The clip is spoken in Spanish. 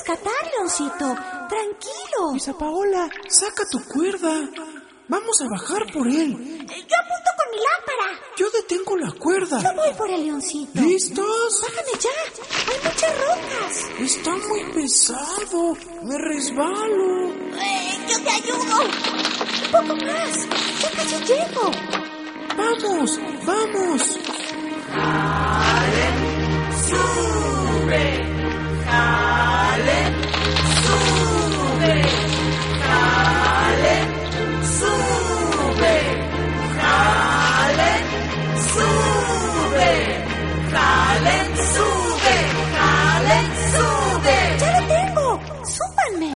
rescatar, Leoncito. Tranquilo. Luisa Paola, saca tu cuerda. Vamos a bajar por él. Yo apunto con mi lámpara. Yo detengo la cuerda. Yo voy por el Leoncito. ¿Listos? Bájame ya. Hay muchas rocas. Está muy pesado. Me resbalo. Yo te ayudo. Un poco más. Ya casi llego. ¡Vamos! ¡Vamos! ¡Sí!